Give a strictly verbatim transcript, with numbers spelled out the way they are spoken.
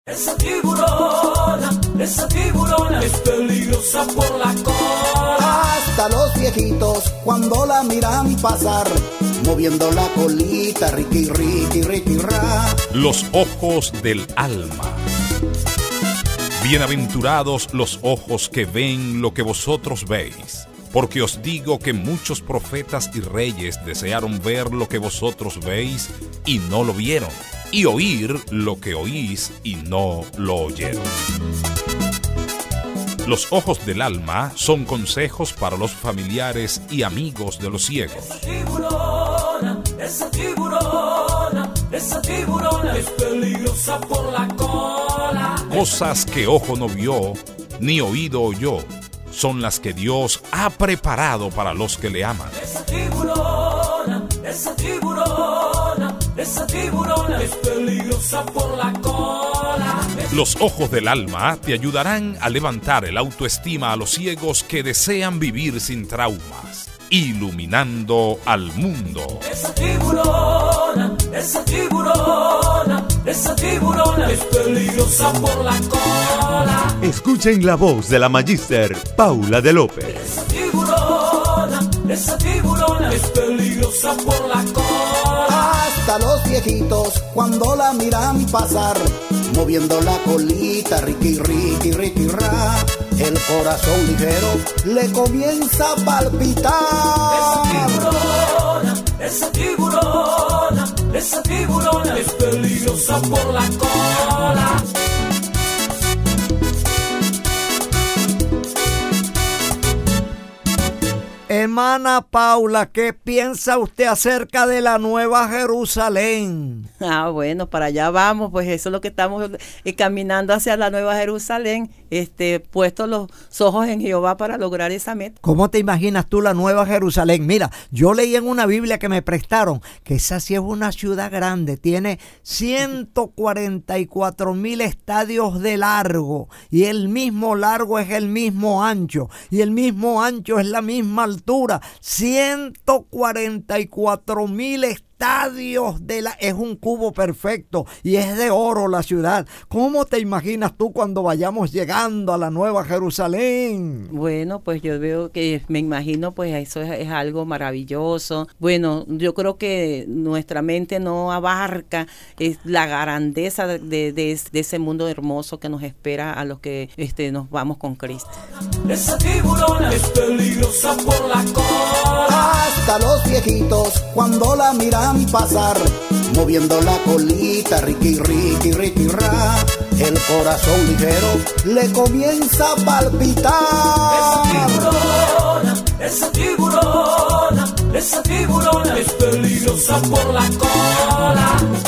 Esa tiburona, esa tiburona es peligrosa por la cola. Hasta los viejitos cuando la miran pasar, moviendo la colita, riqui, riqui, riqui, ra. Los ojos del alma. Bienaventurados los ojos que ven lo que vosotros veis, porque os digo que muchos profetas y reyes desearon ver lo que vosotros veis y no lo vieron, y oír lo que oís y no lo oyeron. Los ojos del alma son consejos para los familiares y amigos de los ciegos. Esa tiburona, esa tiburona, esa tiburona es peligrosa por la cola. Cosas que ojo no vio, ni oído oyó, son las que Dios ha preparado para los que le aman. Esa tiburona, esa tiburona, esa tiburona es peligrosa por la cola. Los ojos del alma te ayudarán a levantar el autoestima a los ciegos que desean vivir sin traumas, iluminando al mundo. Esa tiburona, esa tiburona, esa tiburona es peligrosa por la cola. Escuchen la voz de la Magíster Paula de López. Esa tiburona, esa tiburona es peligrosa por la cola. Hasta los viejitos cuando la miran pasar, moviendo la colita, riqui, riqui, riqui, ra. El corazón ligero le comienza a palpitar. Esa tiburona, esa tiburona, esa tiburona es peligrosa por la cola. Hermana Paula, ¿qué piensa usted acerca de la Nueva Jerusalén? Ah, bueno, para allá vamos, pues eso es lo que estamos eh, caminando hacia la Nueva Jerusalén, este, puestos los ojos en Jehová para lograr esa meta. ¿Cómo te imaginas tú la Nueva Jerusalén? Mira, yo leí en una Biblia que me prestaron que esa sí es una ciudad grande, tiene ciento cuarenta y cuatro mil estadios de largo, y el mismo largo es el mismo ancho, y el mismo ancho es la misma altura, ciento cuarenta y cuatro mil estadios de la... Es un cubo perfecto y es de oro la ciudad. ¿Cómo te imaginas tú cuando vayamos llegando a la Nueva Jerusalén? Bueno, pues yo veo que, me imagino, pues eso es, es algo maravilloso. Bueno, yo creo que nuestra mente no abarca es la grandeza de, de, de ese mundo hermoso que nos espera a los que este, nos vamos con Cristo. Esa tiburona es peligrosa por la cola. Hasta los viejitos cuando la miran pasar, moviendo la colita, riqui, riqui, riqui, ra. El corazón ligero le comienza a palpitar. Esa tiburona, esa tiburona, esa tiburona es peligrosa por la cola.